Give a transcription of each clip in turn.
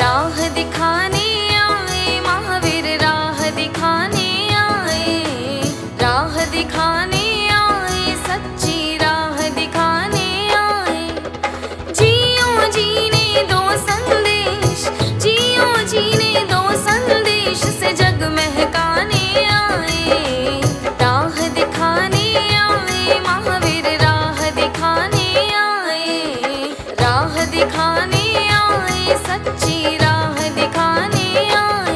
राह दिखाने आए महावीर, राह दिखाने आए, राह दिखाने आए, सच्ची राह दिखाने आए। जियो जीने दो संदेश, जियो जीने दो संदेश से जग महकाने आए। राह दिखाने आए महावीर, राह दिखाने आए, राह दिखाने आए, सच्ची राह दिखाने आए।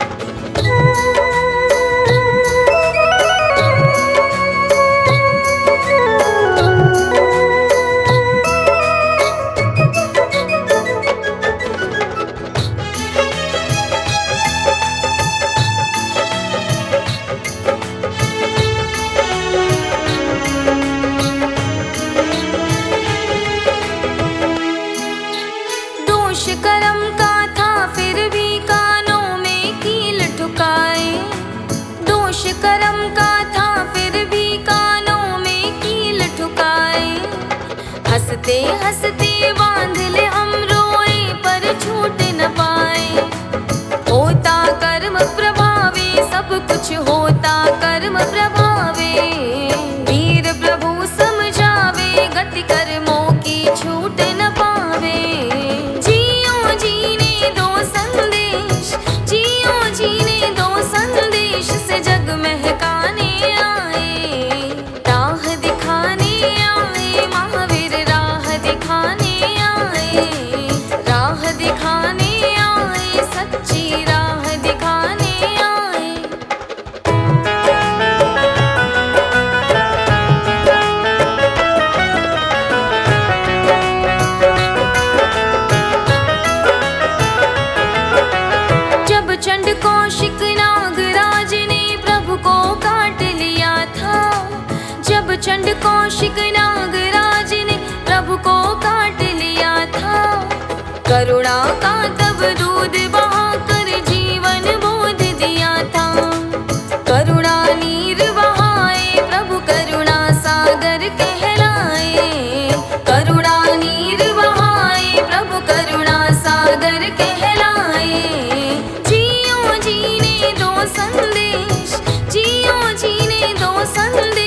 दोष कर्म का था फिर भी कानों में कील ठुकाए, दोष कर्म का था फिर भी कानों में कील ठुकाए। हंसते हंसते बांध ले हम रोए पर छूट न पाए। होता कर्म प्रभावे, सब कुछ होता कर्म प्रभावे। वीर प्रभु समझावे, गति कर्मों की छूट न पावे। जियो जीने दो संदेश, जियो जीने दो संदेश से जग महकाने आए। राह दिखाने आए महावीर, राह दिखाने आए, राह दिखाने आए, सच्ची राह दिखाने आए। जब चंड कौशिक नागराज ने प्रभु को काट लिया था, जब चंड कौशिक नागराज ने प्रभु को काट लिया था। करुणा का तब दूध बहाकर जीवन बोध दिया था। करुणा नीर बहाए प्रभु करुणा सागर कहलाए। करुणा नीर बहाए प्रभु करुणा सागर कहलाए। जियो जीने दो संदेश, जियो जीने दो संदेश